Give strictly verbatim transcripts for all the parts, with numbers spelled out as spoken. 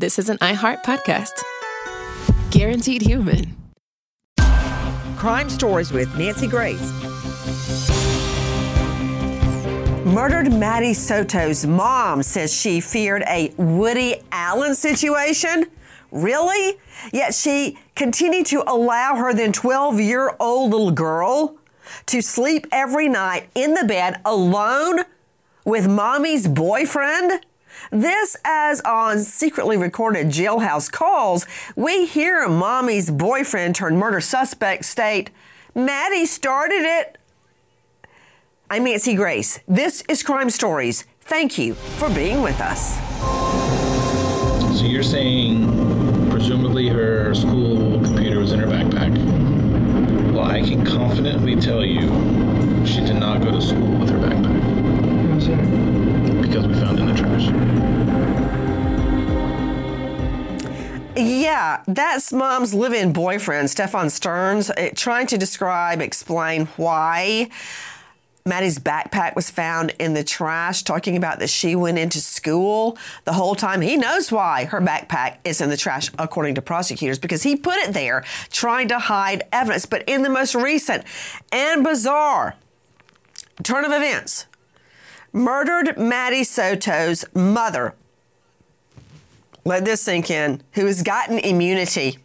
This is an iHeart podcast. Guaranteed human. Crime Stories with Nancy Grace. Murdered Maddie Soto's mom says she feared a Woody Allen situation. Really? Yet she continued to allow her then twelve-year-old little girl to sleep every night in the bed alone with mommy's boyfriend? This as on secretly recorded jailhouse calls, we hear mommy's boyfriend turned murder suspect state, Maddie started it. I'm Nancy Grace. This is Crime Stories. Thank you for being with us. So you're saying presumably her school computer was in her backpack? Well, I can confidently tell you she did not go to school with her backpack. How's that? Because we found it in the trash. Yeah, that's mom's live-in boyfriend, Stefan Stearns, uh, trying to describe, explain why Maddie's backpack was found in the trash, talking about that she went into school the whole time. He knows why her backpack is in the trash, according to prosecutors, because he put it there trying to hide evidence. But in the most recent and bizarre turn of events, murdered Maddie Soto's mother, let this sink in, who has gotten immunity,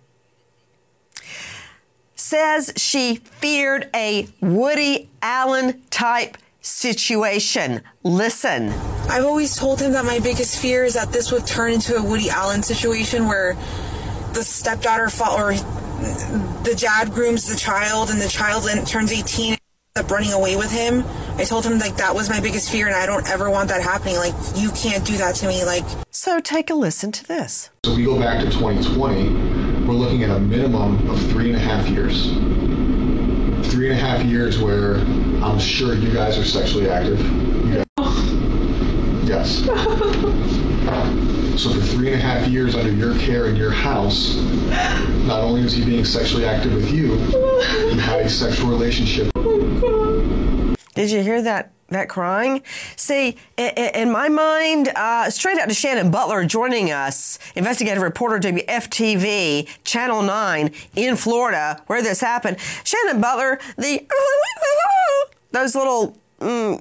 says she feared a Woody Allen type situation. Listen. I've always told him that my biggest fear is that this would turn into a Woody Allen situation where the stepdaughter fall, or the dad grooms the child and the child turns eighteen and ends up running away with him. I told him like that was my biggest fear and I don't ever want that happening. Like, you can't do that to me. Like, so take a listen to this. So we go back to twenty twenty, we're looking at a minimum of three and a half years. Three and a half years where I'm sure you guys are sexually active. You guys, yes. So for three and a half years under your care in your house, not only was he being sexually active with you, he had a sexual relationship. Did you hear that? That crying? See, in, in my mind, uh, straight out to Shannon Butler joining us, investigative reporter W F T V, Channel nine in Florida, where this happened. Shannon Butler, the those little mm,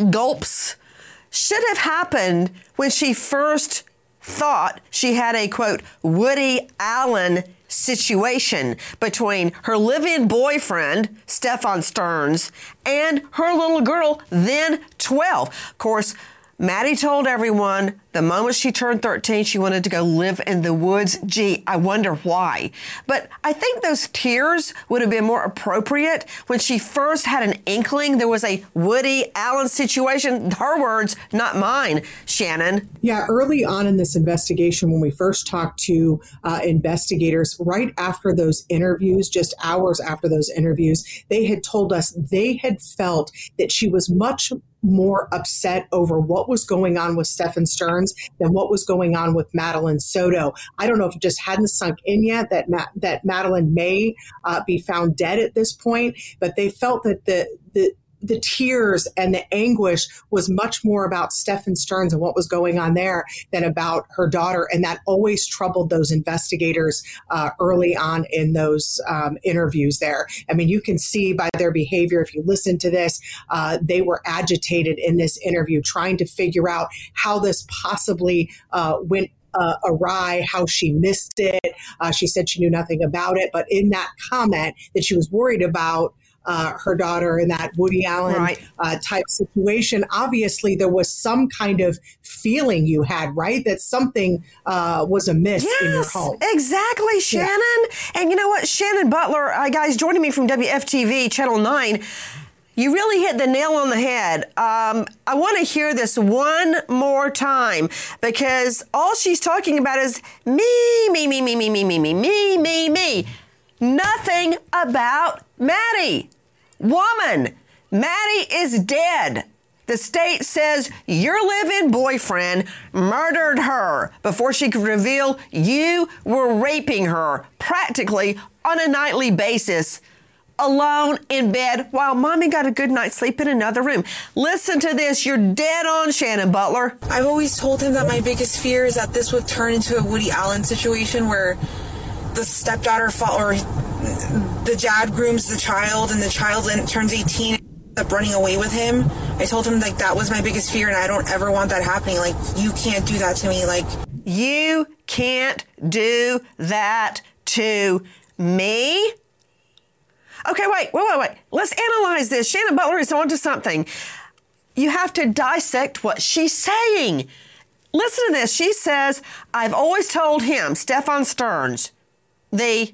gulps should have happened when she first thought she had a, quote, Woody Allen situation between her live-in boyfriend, Stefan Stearns, and her little girl, then twelve. Of course, Maddie told everyone the moment she turned thirteen, she wanted to go live in the woods. Gee, I wonder why. But I think those tears would have been more appropriate when she first had an inkling there was a Woody Allen situation. Her words, not mine, Shannon. Yeah, early on in this investigation, when we first talked to uh, investigators, right after those interviews, just hours after those interviews, they had told us they had felt that she was much more upset over what was going on with Stefan Stearns than what was going on with Madeline Soto. I don't know if it just hadn't sunk in yet that Ma- that Madeline may uh, be found dead at this point, but they felt that the the the tears and the anguish was much more about Stefan Stearns and what was going on there than about her daughter. And that always troubled those investigators uh, early on in those um, interviews there. I mean, you can see by their behavior, if you listen to this, uh, they were agitated in this interview, trying to figure out how this possibly uh, went Uh, awry, how she missed it. Uh, she said she knew nothing about it. But in that comment that she was worried about uh, her daughter in that Woody Allen right. uh, type situation, obviously there was some kind of feeling you had, right? That something uh, was amiss yes, in your home. Exactly, Shannon. Yeah. And you know what? Shannon Butler, uh, guys, joining me from W F T V, Channel nine, you really hit the nail on the head. Um, I want to hear this one more time because all she's talking about is me, me, me, me, me, me, me, me, me, me, me. Nothing about Maddie. Woman, Maddie is dead. The state says your live-in boyfriend murdered her before she could reveal you were raping her practically on a nightly basis alone in bed while mommy got a good night's sleep in another room. Listen to this. You're dead on, Shannon Butler. I've always told him that my biggest fear is that this would turn into a Woody Allen situation where the stepdaughter fall, or the dad grooms the child and the child turns eighteen and ends up running away with him. I told him like that was my biggest fear and I don't ever want that happening. Like, you can't do that to me. Like, you can't do that to me? Okay, wait, wait, wait, wait. Let's analyze this. Shannon Butler is onto something. You have to dissect what she's saying. Listen to this. She says, I've always told him, Stefan Stearns, the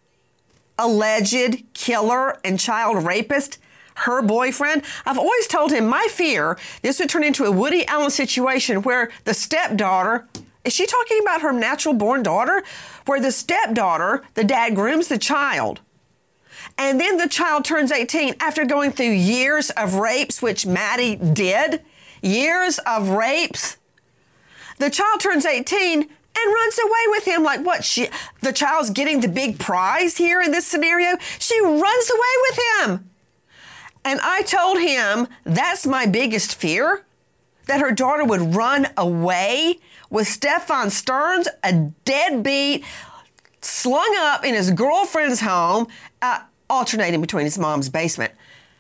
alleged killer and child rapist, her boyfriend, I've always told him my fear this would turn into a Woody Allen situation where the stepdaughter, is she talking about her natural born daughter? Where the stepdaughter, the dad grooms the child. And then the child turns eighteen after going through years of rapes, which Maddie did. Years of rapes. The child turns eighteen and runs away with him. Like what? She, the child's getting the big prize here in this scenario. She runs away with him. And I told him that's my biggest fear, that her daughter would run away with Stefan Stearns, a deadbeat, slung up in his girlfriend's home, uh, alternating between his mom's basement.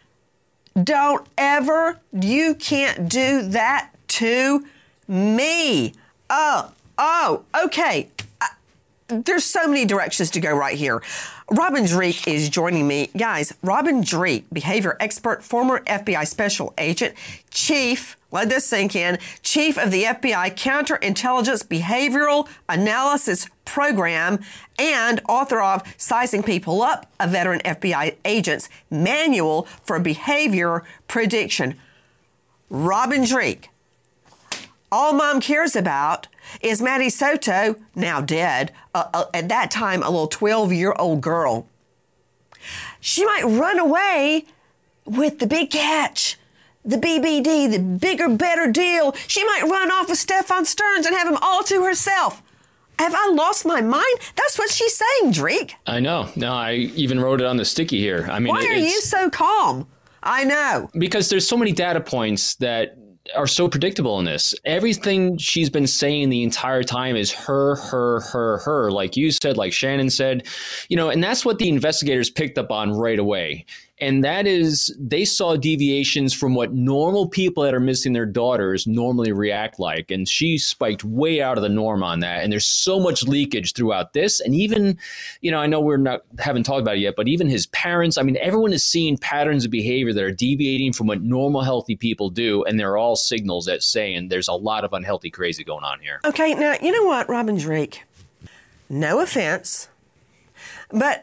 Don't ever, you can't do that to me. Oh, oh, okay. Uh, there's so many directions to go right here. Robin Dreeke is joining me. Guys, Robin Dreeke, behavior expert, former F B I special agent, chief, let this sink in, chief of the F B I Counterintelligence Behavioral Analysis Program and author of Sizing People Up, a veteran F B I agent's manual for behavior prediction. Robin Dreeke. All mom cares about is Maddie Soto, now dead, uh, uh, at that time a little twelve-year-old girl. She might run away with the big catch, the B B D, the bigger, better deal. She might run off with Stefan Stearns and have him all to herself. Have I lost my mind? That's what she's saying, Dreeke. I know. No, I even wrote it on the sticky here. I mean, why are you so calm? I know. Because there's so many data points that are so predictable in this. Everything she's been saying the entire time is her, her, her, her, like you said, like Shannon said, you know, and that's what the investigators picked up on right away. And that is, they saw deviations from what normal people that are missing their daughters normally react like. And she spiked way out of the norm on that. And there's so much leakage throughout this. And even, you know, I know we're not, haven't talked about it yet, but even his parents, I mean, everyone is seeing patterns of behavior that are deviating from what normal, healthy people do. And they're all signals that saying there's a lot of unhealthy crazy going on here. Okay, now, you know what, Robin Dreeke? No offense, but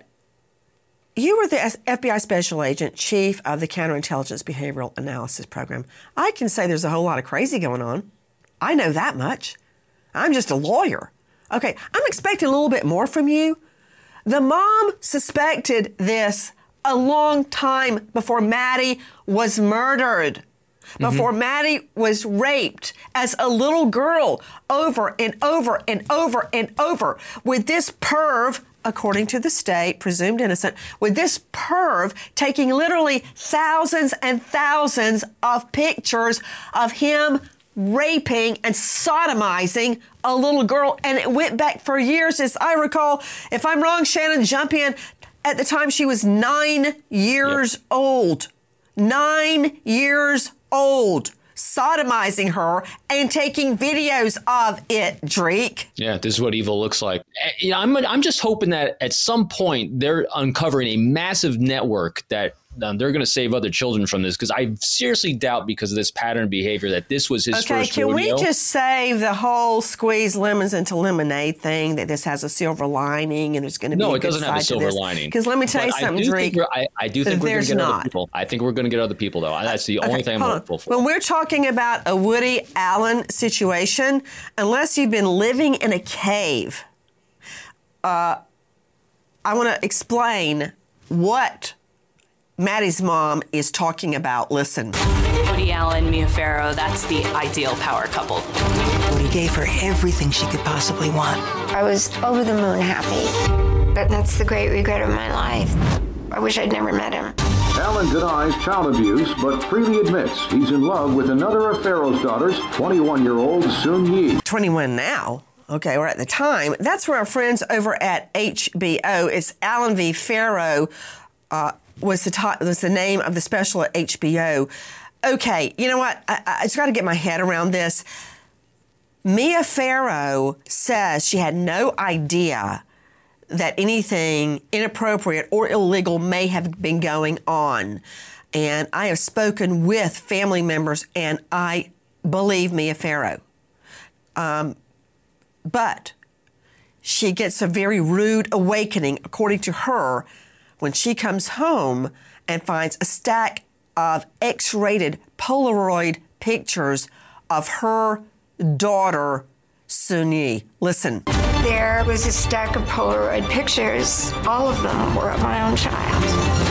you were the F B I special agent, chief of the Counterintelligence Behavioral Analysis Program. I can say there's a whole lot of crazy going on. I know that much. I'm just a lawyer. Okay, I'm expecting a little bit more from you. The mom suspected this a long time before Maddie was murdered, before mm-hmm. Maddie was raped as a little girl over and over and over and over with this perv, according to the state, presumed innocent, with this perv taking literally thousands and thousands of pictures of him raping and sodomizing a little girl. And it went back for years, as I recall. If I'm wrong, Shannon, jump in. At the time, she was nine years yep. old. Nine years old. Sodomizing her and taking videos of it, Dreeke. Yeah, this is what evil looks like. I'm I'm just hoping that at some point they're uncovering a massive network that um, they're going to save other children from this, because I seriously doubt, because of this pattern of behavior, that this was his okay, first can rodeo. We just save the whole squeeze lemons into lemonade thing, that this has a silver lining and there's going to be no, a it good doesn't have a side silver to this? lining. Because let me tell but you something, Dreeke. I, I do think we're going to get not. other people. I think we're going to get other people, though. That's the only okay, thing I'm hopeful for. When we're talking about a Woody Allen situation, unless you've been living in a cave, uh, I want to explain what Maddie's mom is talking about. Listen. Woody Allen, Mia Farrow, that's the ideal power couple. Woody gave her everything she could possibly want. I was over the moon happy, but that's the great regret of my life. I wish I'd never met him. Alan denies child abuse, but freely admits he's in love with another of Pharaoh's daughters, twenty-one-year-old Soon Yi. twenty-one now. Okay, or at the time. That's where our friends over at H B O, it's Alan V. Pharaoh, uh, was the top, was the name of the special at H B O. Okay, you know what? I, I just got to get my head around this. Mia Farrow says she had no idea that anything inappropriate or illegal may have been going on. And I have spoken with family members, and I believe Mia Farrow. Um, but she gets a very rude awakening, according to her, when she comes home and finds a stack of X-rated Polaroid pictures of her daughter, Soon Yi. Listen. There was a stack of Polaroid pictures. All of them were of my own child.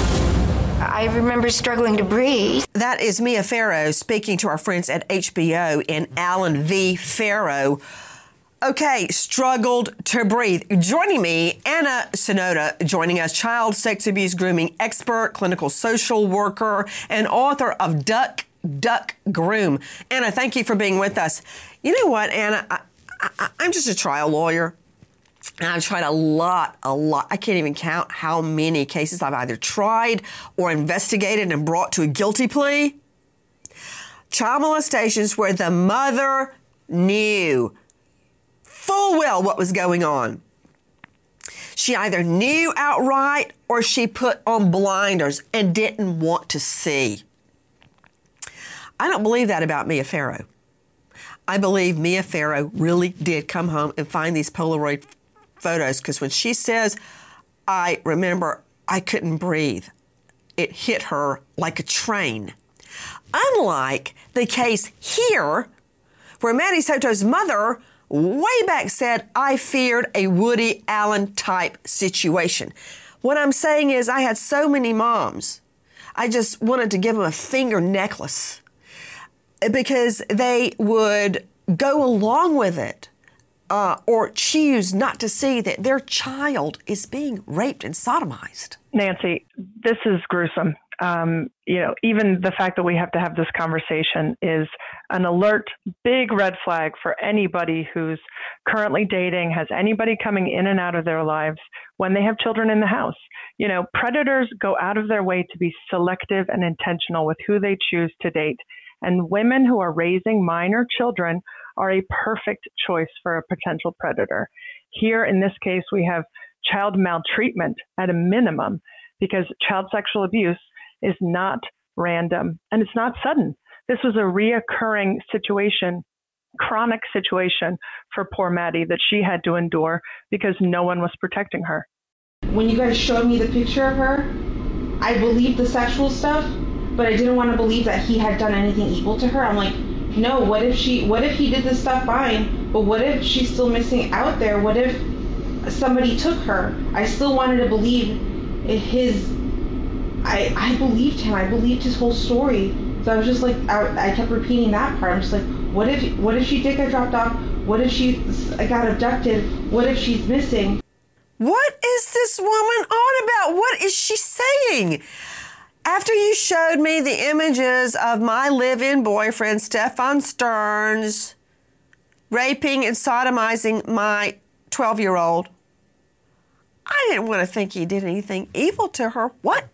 I remember struggling to breathe. That is Mia Farrow speaking to our friends at H B O and Alan V. Pharaoh. Okay, struggled to breathe. Joining me, Anna Sonoda, joining us, child sex abuse grooming expert, clinical social worker, and author of Duck, Duck, Groom. Anna, thank you for being with us. You know what, Anna? I, I, I'm just a trial lawyer. And I've tried a lot, a lot. I can't even count how many cases I've either tried or investigated and brought to a guilty plea. Child molestations where the mother knew full well what was going on. She either knew outright or she put on blinders and didn't want to see. I don't believe that about Mia Farrow. I believe Mia Farrow really did come home and find these Polaroid photos, because when she says, I remember I couldn't breathe, it hit her like a train. Unlike the case here, where Maddie Soto's mother way back said, I feared a Woody Allen type situation. What I'm saying is I had so many moms, I just wanted to give them a finger necklace because they would go along with it uh, or choose not to see that their child is being raped and sodomized. Nancy, this is gruesome. Um, you know, even the fact that we have to have this conversation is an alert, big red flag for anybody who's currently dating, has anybody coming in and out of their lives when they have children in the house. You know, predators go out of their way to be selective and intentional with who they choose to date. And women who are raising minor children are a perfect choice for a potential predator. Here, in this case, we have child maltreatment at a minimum, because child sexual abuse is not random and it's not sudden. This was a reoccurring situation, chronic situation for poor Maddie that she had to endure because no one was protecting her. When you guys showed me the picture of her, I believed the sexual stuff, but I didn't want to believe that he had done anything evil to her. I'm like, no, what if she, what if he did this stuff fine, but what if she's still missing out there? What if somebody took her? I still wanted to believe his, I, I believed him. I believed his whole story. So I was just like, I, I kept repeating that part. I'm just like, what if, what if she did get dropped off? What if she got abducted? What if she's missing? What is this woman on about? What is she saying? After you showed me the images of my live-in boyfriend, Stefan Stearns, raping and sodomizing my twelve-year-old, I didn't want to think he did anything evil to her. What?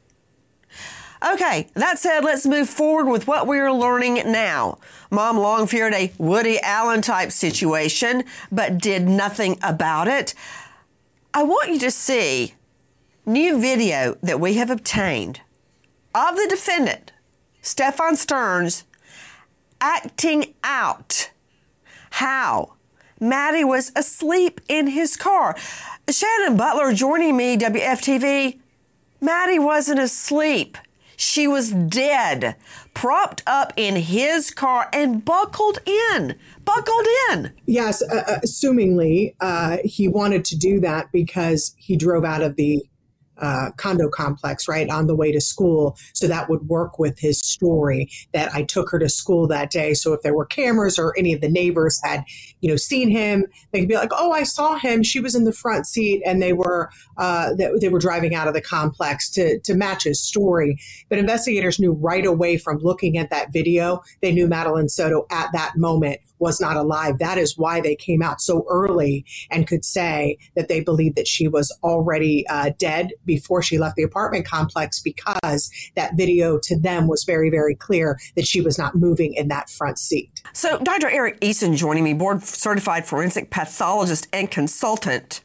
Okay, that said, let's move forward with what we're learning now. Mom long feared a Woody Allen type situation, but did nothing about it. I want you to see new video that we have obtained of the defendant, Stefan Stearns, acting out how Maddie was asleep in his car. Shannon Butler joining me, W F T V. Maddie wasn't asleep. She was dead, propped up in his car and buckled in, buckled in. Yes, uh, assumingly uh, he wanted to do that because he drove out of the uh, condo complex, right, on the way to school. So that would work with his story that I took her to school that day. So if there were cameras or any of the neighbors had, you know, seen him, they could be like, oh, I saw him. She was in the front seat and they were uh, they, they were driving out of the complex to, to match his story. But investigators knew right away from looking at that video, they knew Madeline Soto at that moment was not alive. That is why they came out so early and could say that they believed that she was already uh, dead before she left the apartment complex, because that video to them was very, very clear that she was not moving in that front seat. So Doctor Eric Eason joining me, board certified forensic pathologist and consultant.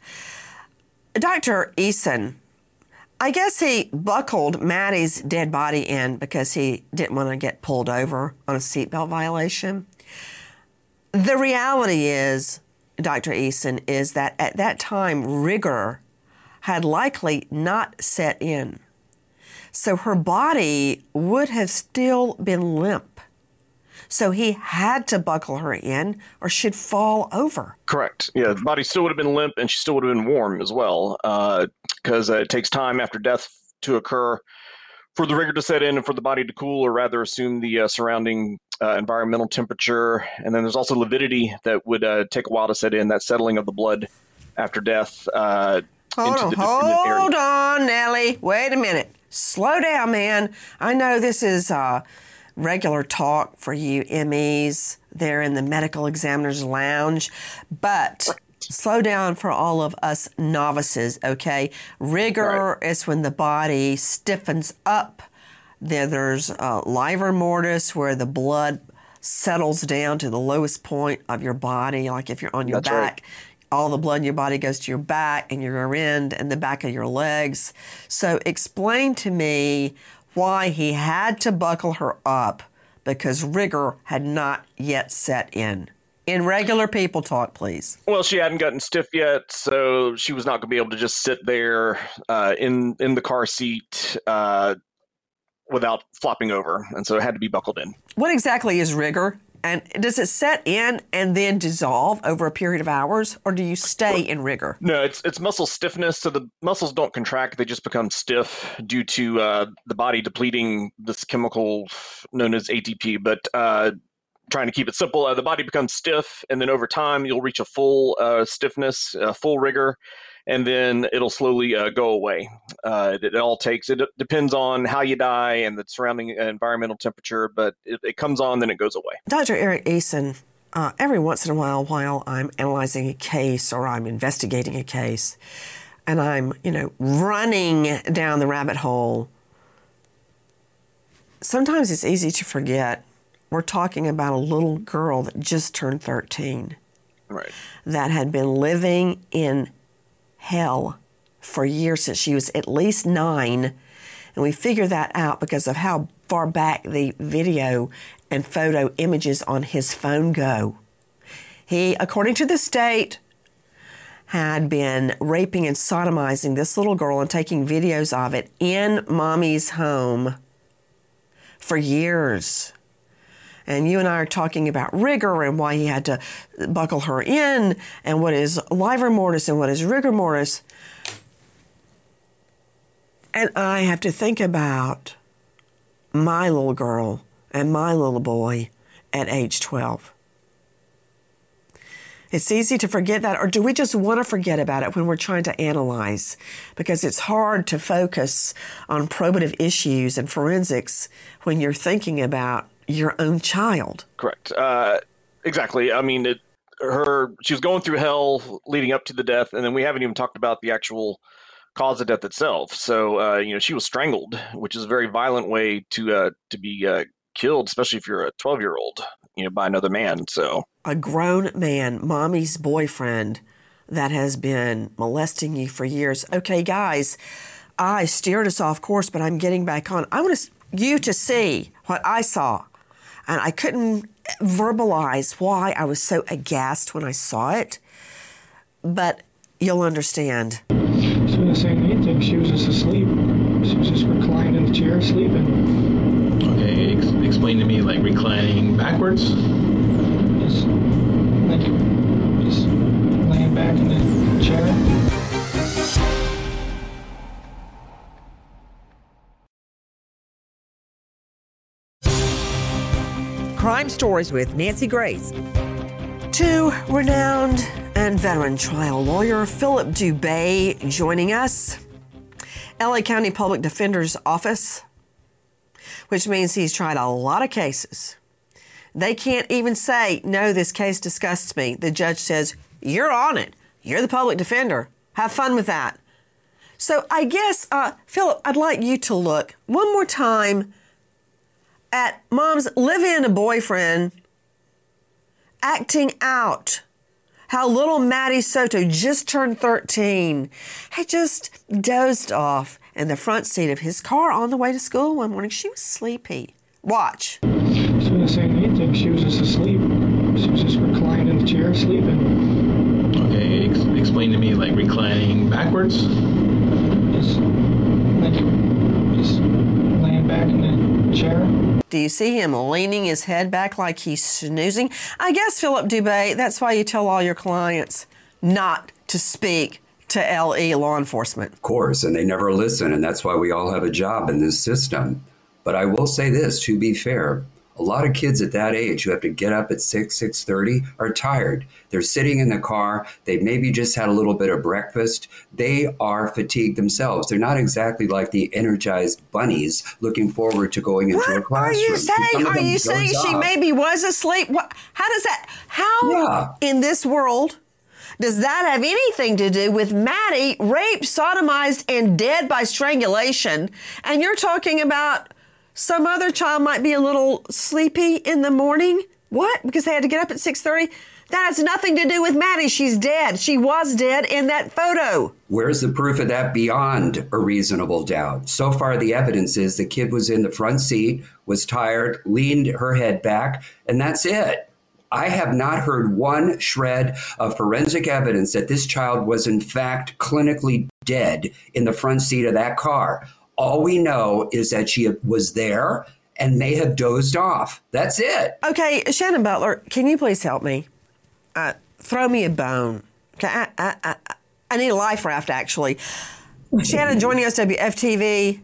Doctor Eason, I guess he buckled Maddie's dead body in because he didn't want to get pulled over on a seatbelt violation. The reality is, Doctor Eason, is that at that time, rigor had likely not set in. So her body would have still been limp. So he had to buckle her in or she'd fall over. Correct. Yeah, the body still would have been limp and she still would have been warm as well, because uh, uh, it takes time after death to occur for the rigor to set in and for the body to cool, or rather assume the uh, surrounding uh, environmental temperature. And then there's also lividity that would uh, take a while to set in, that settling of the blood after death. Uh, hold into on, the hold area. on, Nellie. Wait a minute. Slow down, man. I know this is uh, regular talk for you M Es there in the medical examiner's lounge, but slow down for all of us novices, okay? Rigor right. is when the body stiffens up. Then there's uh, livor mortis, where the blood settles down to the lowest point of your body. Like if you're on your That's back, right. all the blood in your body goes to your back and your rear end and the back of your legs. So explain to me why he had to buckle her up, because rigor had not yet set in. In regular people talk, please. Well, she hadn't gotten stiff yet, so she was not going to be able to just sit there uh, in in the car seat uh, without flopping over, and so it had to be buckled in. What exactly is rigor? And does it set in and then dissolve over a period of hours, or do you stay in rigor? No, it's it's muscle stiffness. So the muscles don't contract; they just become stiff due to uh, the body depleting this chemical known as A T P. But uh, trying to keep it simple, uh, the body becomes stiff, and then over time you'll reach a full uh, stiffness, uh, full rigor, and then it'll slowly uh, go away. Uh, it, it all takes, it depends on how you die and the surrounding environmental temperature, but it, it comes on, then it goes away. Doctor Eric Eason, uh, every once in a while, while I'm analyzing a case or I'm investigating a case, and I'm, you know, running down the rabbit hole, sometimes it's easy to forget we're talking about a little girl that just turned thirteen. Right. That had been living in hell for years, since she was at least nine. And we figure that out because of how far back the video and photo images on his phone go. He, according to the state, had been raping and sodomizing this little girl and taking videos of it in mommy's home for years. And you and I are talking about rigor and why he had to buckle her in and what is livor mortis and what is rigor mortis. And I have to think about my little girl and my little boy at age twelve. It's easy to forget that, or do we just want to forget about it when we're trying to analyze? Because it's hard to focus on probative issues and forensics when you're thinking about your own child. Correct. Uh, exactly. I mean, it, her she was going through hell leading up to the death, and then we haven't even talked about the actual cause of death itself. So, uh, you know, she was strangled, which is a very violent way to uh, to be uh, killed, especially if you're a twelve-year-old, you know, by another man. So a grown man, mommy's boyfriend, that has been molesting you for years. Okay, guys, I steered us off course, but I'm getting back on. I want you to see what I saw. And I couldn't verbalize why I was so aghast when I saw it, but you'll understand. She wasn't saying anything. She was just asleep. She was just reclining in the chair, sleeping. Okay, ex- explain to me, like reclining backwards? Just, like, just laying back in the chair. Crime Stories with Nancy Grace. To renowned and veteran trial lawyer Philip Dubé joining us. L A County Public Defender's Office, which means he's tried a lot of cases. They can't even say, no, this case disgusts me. The judge says, you're on it. You're the public defender. Have fun with that. So I guess, uh, Philip, I'd like you to look one more time at Mom's live-in boyfriend acting out how little Maddie Soto, just turned thirteen, had just dozed off in the front seat of his car on the way to school one morning. She was sleepy. Watch. She wasn't saying anything. She was just asleep. She was just reclined in the chair, sleeping. Okay, ex- explain to me, like reclining backwards? Just, like, just laying back in the chair. Do you see him leaning his head back like he's snoozing? I guess, Philip Dubé, that's why you tell all your clients not to speak to L E law enforcement. Of course, and they never listen, and that's why we all have a job in this system. But I will say this, to be fair, a lot of kids at that age who have to get up at six, six thirty are tired. They're sitting in the car. They maybe just had a little bit of breakfast. They are fatigued themselves. They're not exactly like the energized bunnies looking forward to going into what a classroom. Are you saying? Are you saying she off. maybe was asleep? What, how does that, how yeah. in this world does that have anything to do with Maddie raped, sodomized, and dead by strangulation? And you're talking about some other child might be a little sleepy in the morning. What? Because they had to get up at six thirty? That has nothing to do with Maddie. She's dead. She was dead in that photo. Where's the proof of that beyond a reasonable doubt? So far, the evidence is the kid was in the front seat, was tired, leaned her head back, and that's it. I have not heard one shred of forensic evidence that this child was in fact clinically dead in the front seat of that car. All we know is that she was there and may have dozed off. That's it. Okay, Shannon Butler, can you please help me? Uh, throw me a bone. Okay, I, I, I, I need a life raft, actually. Shannon joining us, W F T V.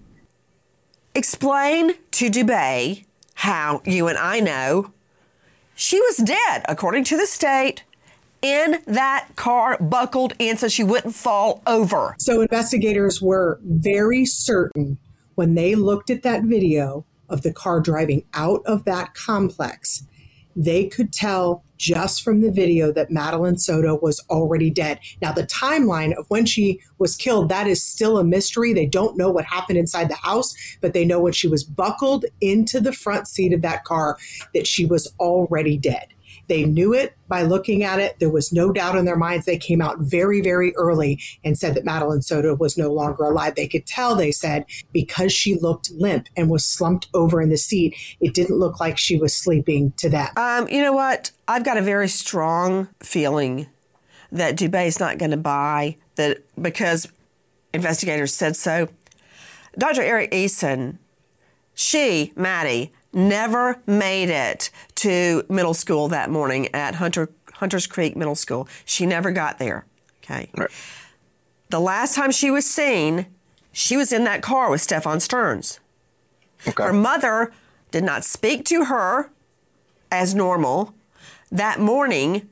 Explain to Dubé how you and I know she was dead, according to the state, in that car, buckled in so she wouldn't fall over. So investigators were very certain when they looked at that video of the car driving out of that complex, they could tell just from the video that Madeline Soto was already dead. Now, the timeline of when she was killed, that is still a mystery. They don't know what happened inside the house, but they know when she was buckled into the front seat of that car that she was already dead. They knew it by looking at it. There was no doubt in their minds. They came out very, very early and said that Madeline Soto was no longer alive. They could tell, they said, because she looked limp and was slumped over in the seat, it didn't look like she was sleeping to that. Um, you know what? I've got a very strong feeling that Dubé is not going to buy that because investigators said so. Doctor Eric Eason, she, Maddie, never made it to middle school that morning at Hunter Hunters Creek Middle School. She never got there. Okay. Right. The last time she was seen, she was in that car with Stefan Stearns. Okay. Her mother did not speak to her as normal that morning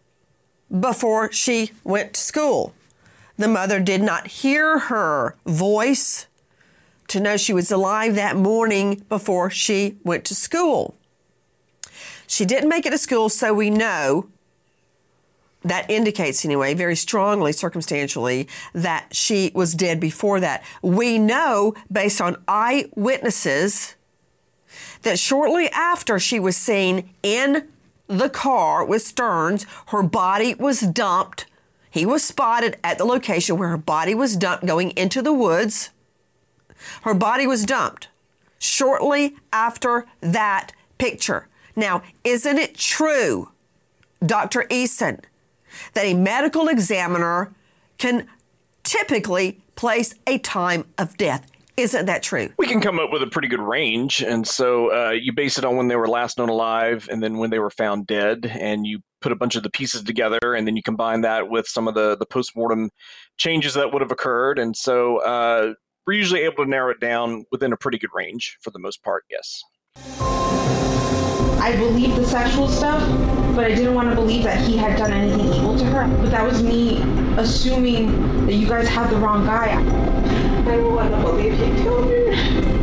before she went to school. The mother did not hear her voice to know she was alive that morning before she went to school. She didn't make it to school, so we know, that indicates anyway, very strongly, circumstantially, that she was dead before that. We know, based on eyewitnesses, that shortly after she was seen in the car with Stearns, her body was dumped. He was spotted at the location where her body was dumped going into the woods. Her body was dumped shortly after that picture. Now, isn't it true, Doctor Eason, that a medical examiner can typically place a time of death? Isn't that true? We can come up with a pretty good range. And so uh, you base it on when they were last known alive and then when they were found dead. And you put a bunch of the pieces together and then you combine that with some of the, the postmortem changes that would have occurred. And so uh, we're usually able to narrow it down within a pretty good range for the most part, yes. I believed the sexual stuff, but I didn't want to believe that he had done anything evil to her. But that was me assuming that you guys had the wrong guy. I don't want to believe he killed her.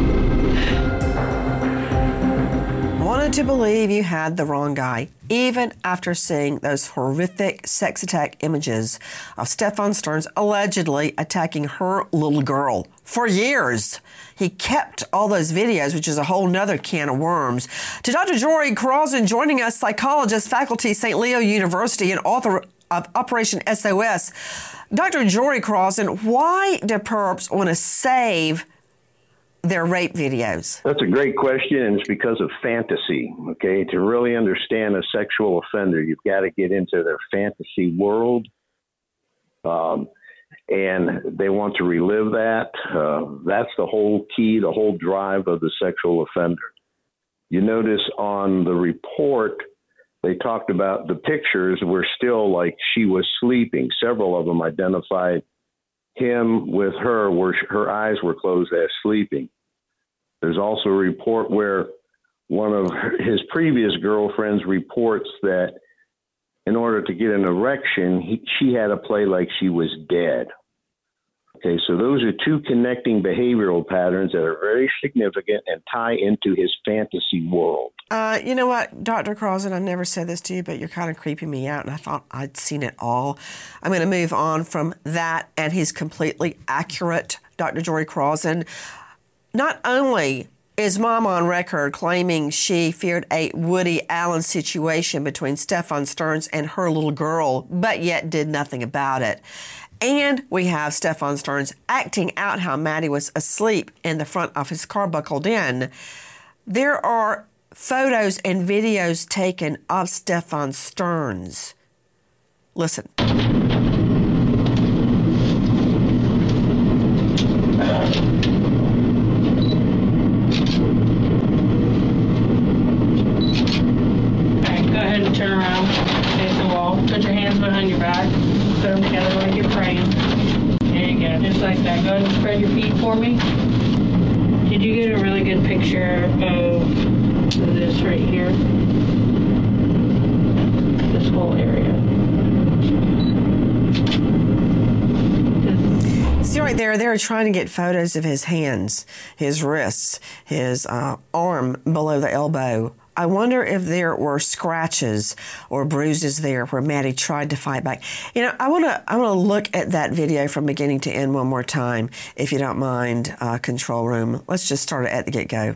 Wanted to believe you had the wrong guy, even after seeing those horrific sex attack images of Stefan Stearns allegedly attacking her little girl for years. He kept all those videos, which is a whole nother can of worms. To Doctor Jory Crossan joining us, psychologist, faculty, Saint Leo University, and author of Operation S O S. Doctor Jory Crossan, why do perps want to save their rape videos? That's a great question, and it's because of fantasy. Okay, to really understand a sexual offender, you've got to get into their fantasy world, um, and they want to relive that. Uh, that's the whole key, the whole drive of the sexual offender. You notice on the report, they talked about the pictures were still like she was sleeping. Several of them identified him with her where her eyes were closed as sleeping. There's also a report where one of his previous girlfriends reports that in order to get an erection, he, she had to play like she was dead. Okay, so those are two connecting behavioral patterns that are very significant and tie into his fantasy world. Uh, you know what, Doctor Crossan, I never said this to you, but you're kind of creeping me out, and I thought I'd seen it all. I'm going to move on from that, and he's completely accurate, Doctor Jory Crossan. Not only is Mom on record claiming she feared a Woody Allen situation between Stefan Stearns and her little girl, but yet did nothing about it. And we have Stefan Stearns acting out how Maddie was asleep in the front of his car buckled in. There are photos and videos taken of Stefan Stearns. Listen. Turn around, face the wall, put your hands behind your back, put them together like you're praying. There you go, just like that. Go ahead and spread your feet for me. Did you get a really good picture of this right here? This whole area. See right there, they're trying to get photos of his hands, his wrists, his uh, arm below the elbow. I wonder if there were scratches or bruises there where Maddie tried to fight back. You know, I want to I want to look at that video from beginning to end one more time, if you don't mind, uh, control room. Let's just start it at the get-go.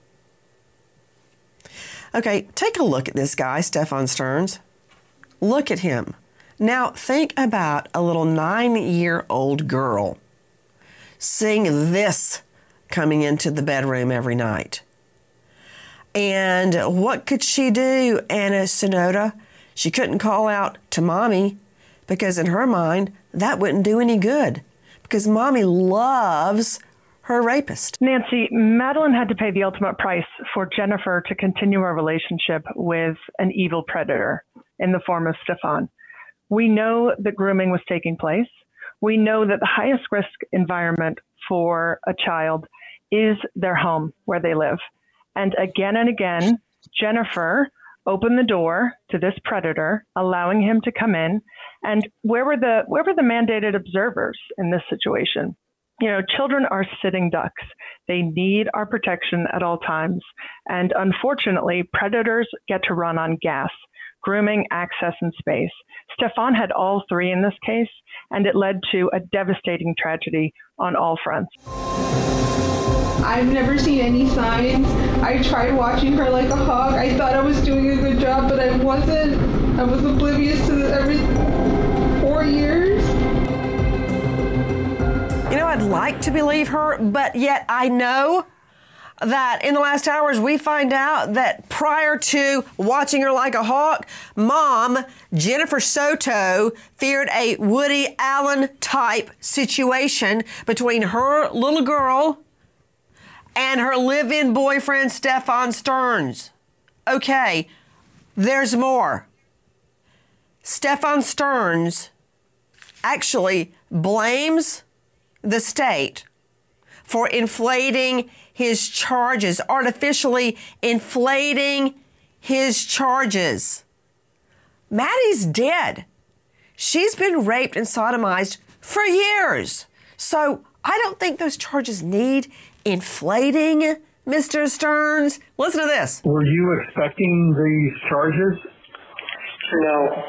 Okay, take a look at this guy, Stefan Stearns. Look at him. Now, think about a little nine-year-old girl seeing this coming into the bedroom every night. And what could she do, Anna Sonoda? She couldn't call out to Mommy because in her mind, that wouldn't do any good because Mommy loves her rapist. Nancy, Madeline had to pay the ultimate price for Jennifer to continue a relationship with an evil predator in the form of Stefan. We know that grooming was taking place. We know that the highest risk environment for a child is their home where they live. And again and again, Jennifer opened the door to this predator, allowing him to come in. And where were the where were the mandated observers in this situation? You know, children are sitting ducks. They need our protection at all times. And unfortunately, predators get to run on gas, grooming, access, and space. Stefan had all three in this case, and it led to a devastating tragedy on all fronts. I've never seen any signs. I tried watching her like a hawk. I thought I was doing a good job, but I wasn't. I was oblivious to every four years. You know, I'd like to believe her, but yet I know that in the last hours we find out that prior to watching her like a hawk, Mom, Jennifer Soto, feared a Woody Allen type situation between her little girl and her live-in boyfriend, Stefan Stearns. Okay, there's more. Stefan Stearns actually blames the state for inflating his charges, artificially inflating his charges. Maddie's dead. She's been raped and sodomized for years. So I don't think those charges need inflating, Mister Stearns. Listen to this. Were you expecting these charges? No.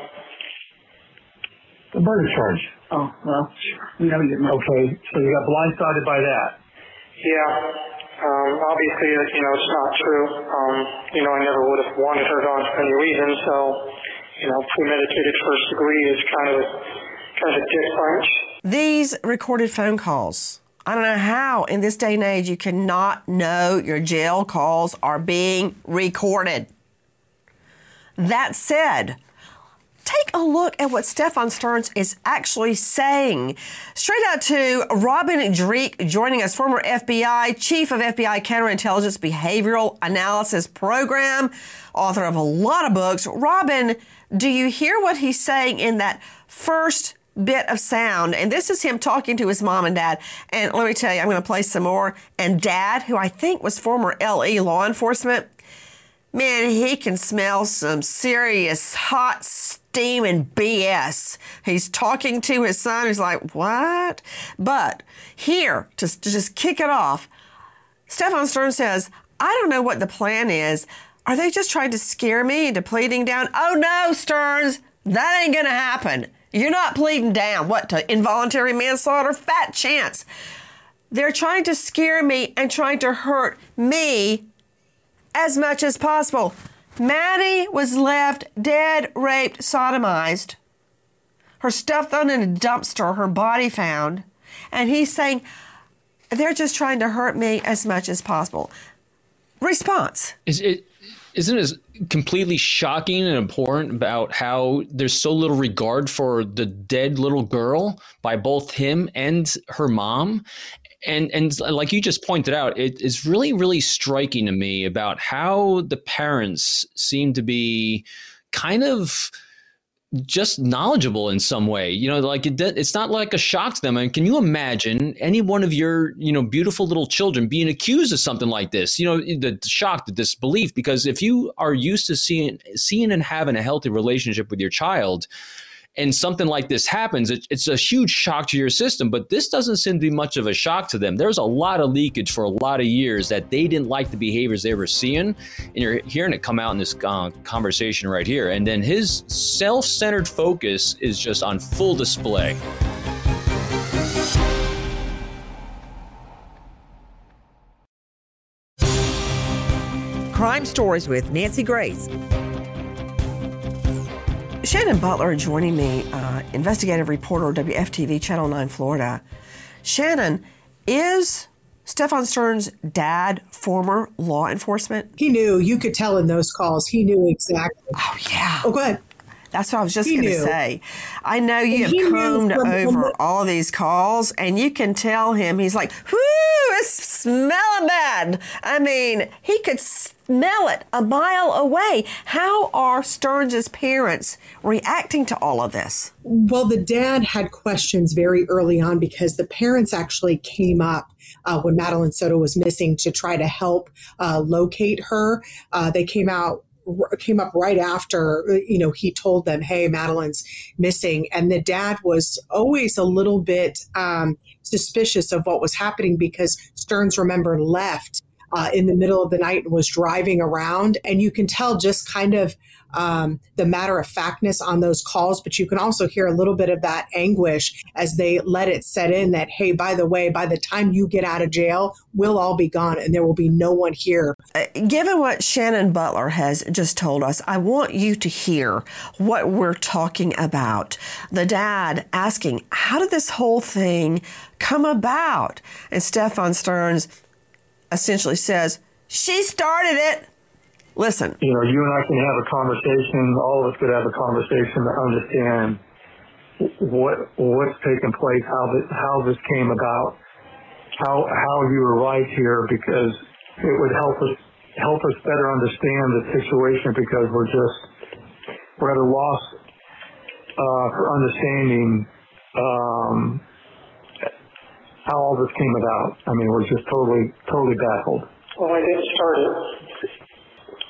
The murder charge. Oh, well, sure. No, you didn't. Okay, so you got blindsided by that. Yeah. Um, obviously, you know, it's not true. Um, you know, I never would have wanted her gone for any reason, so, you know, premeditated first degree is kind of a, kind of a dick punch. These recorded phone calls, I don't know how in this day and age you cannot know your jail calls are being recorded. That said, take a look at what Stefan Stearns is actually saying. Straight out to Robin Dreeke joining us, former F B I, chief of F B I Counterintelligence Behavioral Analysis Program, author of a lot of books. Robin, do you hear what he's saying in that first bit of sound? And this is him talking to his mom and dad. And let me tell you, I'm going to play some more. And dad, who I think was former L E law enforcement, man, he can smell some serious hot steaming B S. He's talking to his son. He's like, what? But here, to, to just kick it off, Stefan Stearns says, I don't know what the plan is. Are they just trying to scare me into pleading down? Oh, no, Stearns, that ain't going to happen. You're not pleading down. What, to involuntary manslaughter? Fat chance. They're trying to scare me and trying to hurt me as much as possible. Maddie was left dead, raped, sodomized. Her stuff thrown in a dumpster, her body found. And he's saying, they're just trying to hurt me as much as possible. Response. Is it, isn't it completely shocking and abhorrent about how there's so little regard for the dead little girl by both him and her mom? And and like you just pointed out, it is really, really striking to me about how the parents seem to be kind of just knowledgeable in some way. You know, like it, it's not like a shock to them. I mean, can you imagine any one of your, you know, beautiful little children being accused of something like this? You know, the shock, the disbelief, because if you are used to seeing, seeing and having a healthy relationship with your child, and something like this happens, it, it's a huge shock to your system, but this doesn't seem to be much of a shock to them. There's a lot of leakage for a lot of years that they didn't like the behaviors they were seeing, and you're hearing it come out in this uh, conversation right here. And then his self-centered focus is just on full display. Crime Stories with Nancy Grace. Shannon Butler joining me, uh, investigative reporter, W F T V Channel nine Florida. Shannon, is Stefan Stearns' dad former law enforcement? He knew. You could tell in those calls. He knew exactly. Oh, yeah. Oh, go ahead. That's what I was just He going to knew. say. I know you He have knew combed from- over all of these calls, and you can tell him, he's like, whoo, it's smelling bad. I mean, he could smell it a mile away. How are Stearns' parents reacting to all of this? Well, the dad had questions very early on because the parents actually came up uh, when Madeline Soto was missing to try to help uh, locate her. Uh, they came out came up right after, you know, he told them, hey, Madeline's missing. And the dad was always a little bit um, suspicious of what was happening because Stearns, remember, left uh, in the middle of the night and was driving around. And you can tell just kind of um, the matter of factness on those calls, but you can also hear a little bit of that anguish as they let it set in that, hey, by the way, by the time you get out of jail, we'll all be gone and there will be no one here. Uh, given what Shannon Butler has just told us, I want you to hear what we're talking about. The dad asking, how did this whole thing come about? And Stefan Stearns essentially says, she started it. Listen. You know, you and I can have a conversation, all of us could have a conversation to understand what what's taken place, how this, how this came about, how how you arrived here, because it would help us help us better understand the situation, because we're just we're at a loss uh, for understanding um, how all this came about. I mean, we're just totally totally baffled. Well, I didn't start it.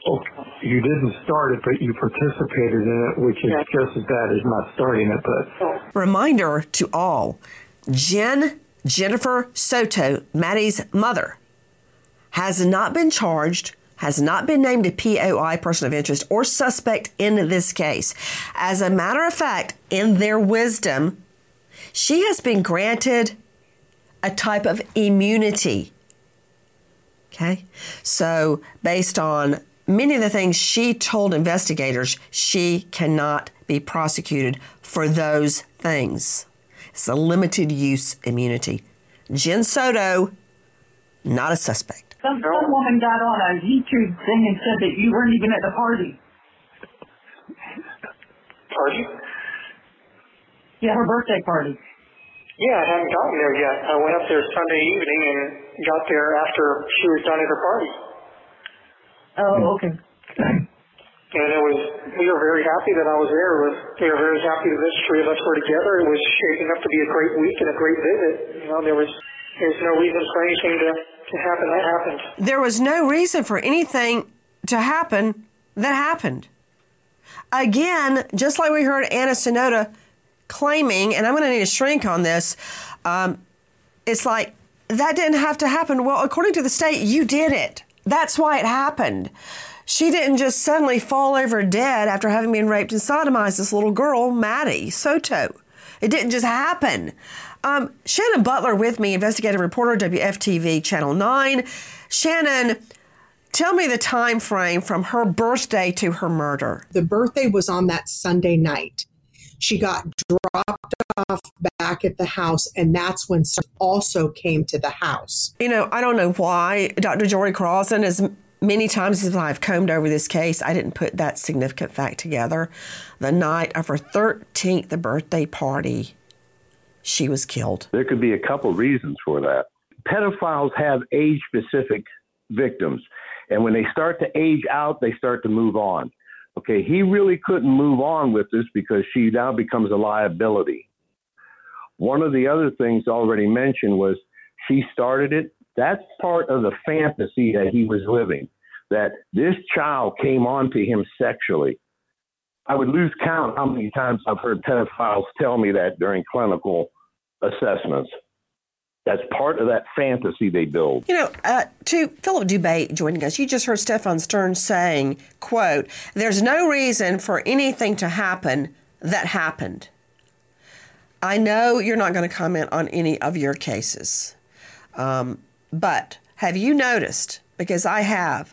you didn't start it, but you participated in it, which is just as bad as not starting it. But reminder to all, Jen Jennifer Soto, Maddie's mother, has not been charged, has not been named a P O I, person of interest, or suspect in this case. As a matter of fact, in their wisdom, she has been granted a type of immunity. Okay? So, based on many of the things she told investigators, she cannot be prosecuted for those things. It's a limited use immunity. Jen Soto, not a suspect. Some, some woman got on a YouTube thing and said that you weren't even at the party. Party? Yeah, her birthday party. Yeah, I haven't gotten there yet. I went up there Sunday evening and got there after she was done at her party. Oh, okay. And it was, we were very happy that I was there. It was, we were very happy that the three of us were together. It was shaping up to be a great week and a great visit. You know, there was, there was no reason for anything to, to happen that happened. There was no reason for anything to happen that happened. Again, just like we heard Anna Sonota claiming, and I'm going to need a shrink on this, um, it's like, that didn't have to happen. Well, according to the state, you did it. That's why it happened. She didn't just suddenly fall over dead after having been raped and sodomized, this little girl, Maddie Soto. It didn't just happen. Um, Shannon Butler with me, investigative reporter, W F T V Channel nine. Shannon, tell me the time frame from her birthday to her murder. The birthday was on that Sunday night. She got dropped off back at the house, and that's when Sir also came to the house. You know, I don't know why Doctor Jory Carlson, as many times as I've combed over this case, I didn't put that significant fact together. The night of her thirteenth birthday party, she was killed. There could be a couple reasons for that. Pedophiles have age-specific victims, and when they start to age out, they start to move on. Okay, he really couldn't move on with this because she now becomes a liability. One of the other things already mentioned was she started it. That's part of the fantasy that he was living, that this child came on to him sexually. I would lose count how many times I've heard pedophiles tell me that during clinical assessments. That's part of that fantasy they build. You know, uh, to Philip Dubé joining us, you just heard Stefan Stern saying, quote, there's no reason for anything to happen that happened. I know you're not going to comment on any of your cases, um, but have you noticed, because I have,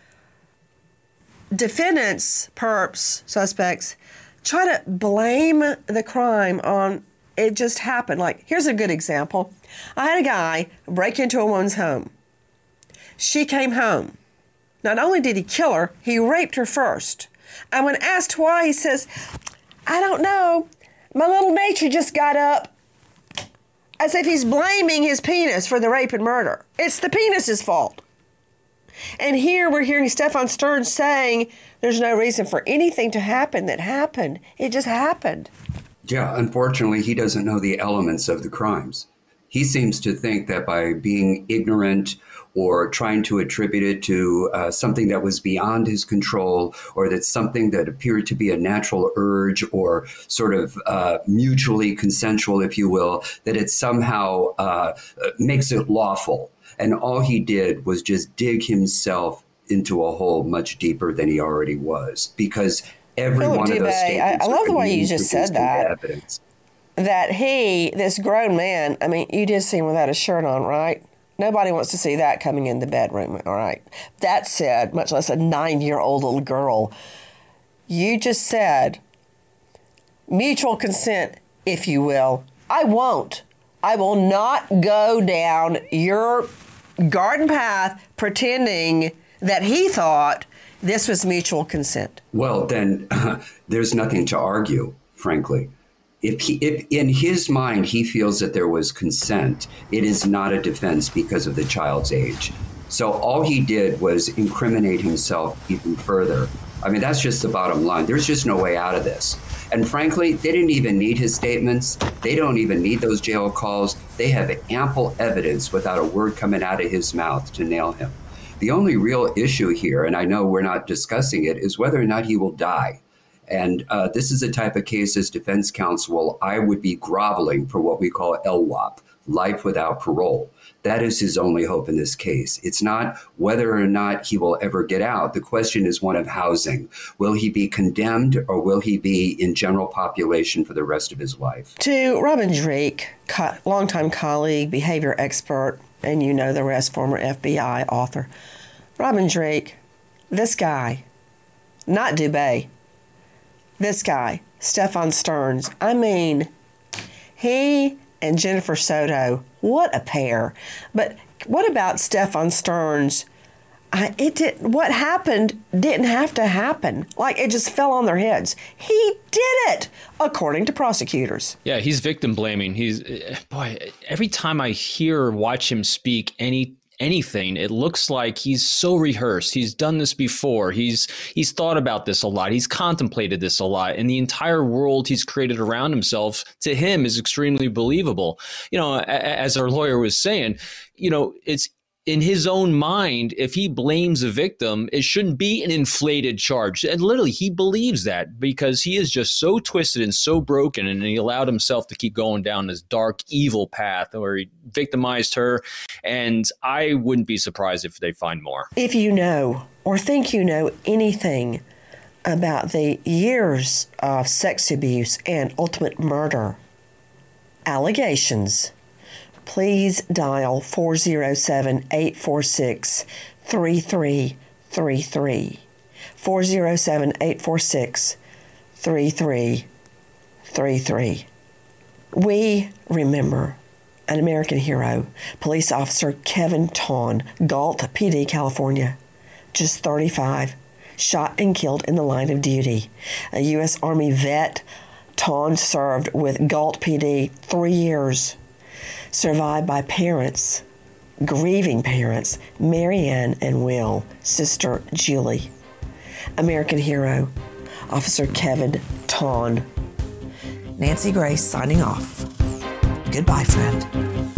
defendants, perps, suspects, try to blame the crime on it just happened. Like, here's a good example. I had a guy break into a woman's home. She came home. Not only did he kill her, he raped her first. And when asked why, he says, I don't know. My little nature just got up. As if he's blaming his penis for the rape and murder. It's the penis's fault. And here we're hearing Stefan Stern saying there's no reason for anything to happen that happened. It just happened. Yeah, unfortunately, he doesn't know the elements of the crimes. He seems to think that by being ignorant or trying to attribute it to uh, something that was beyond his control, or that something that appeared to be a natural urge or sort of uh, mutually consensual, if you will, that it somehow uh, makes it lawful. And all he did was just dig himself into a hole much deeper than he already was, because every Philip one Dubé, of those statements I, I love the way you used just against said that. Evidence. That he, this grown man, I mean, you did see him without a shirt on, right? Nobody wants to see that coming in the bedroom, all right? That said, much less a nine-year-old little girl, you just said mutual consent, if you will. I won't. I will not go down your garden path pretending that he thought this was mutual consent. Well, then uh, there's nothing to argue, frankly. If, he, if in his mind he feels that there was consent, it is not a defense because of the child's age. So all he did was incriminate himself even further. I mean, that's just the bottom line. There's just no way out of this. And frankly, they didn't even need his statements. They don't even need those jail calls. They have ample evidence without a word coming out of his mouth to nail him. The only real issue here, and I know we're not discussing it, is whether or not he will die. And uh, this is a type of case as defense counsel, I would be groveling for what we call L W A P, life without parole. That is his only hope in this case. It's not whether or not he will ever get out. The question is one of housing. Will he be condemned or will he be in general population for the rest of his life? To Robin Dreeke, co- longtime colleague, behavior expert, and you know the rest, former F B I author. Robin Dreeke, this guy, not Dubé, this guy, Stefan Stearns, I mean, he and Jennifer Soto, what a pair. But what about Stefan Stearns? I, it did, what happened didn't have to happen. Like, it just fell on their heads. He did it, according to prosecutors. Yeah, he's victim blaming. He's, boy, every time I hear or watch him speak any anything, it looks like he's so rehearsed. He's done this before. He's he's thought about this a lot. He's contemplated this a lot. And the entire world he's created around himself, to him, is extremely believable. You know, as our lawyer was saying, you know, it's in his own mind, if he blames a victim, it shouldn't be an inflated charge. And literally, he believes that because he is just so twisted and so broken, and he allowed himself to keep going down this dark, evil path where he victimized her. And I wouldn't be surprised if they find more. If you know or think you know anything about the years of sex abuse and ultimate murder allegations, please dial four oh seven, eight four six, three three three three. four oh seven, eight four six, three three three three. We remember an American hero, police officer Kevin Tawn, Galt P D, California, just thirty-five, shot and killed in the line of duty. A U S Army vet, Tawn served with Galt P D three years. Survived by parents, grieving parents, Marianne and Will, sister Julie. American hero, Officer Kevin Tawn. Nancy Grace signing off. Goodbye, friend.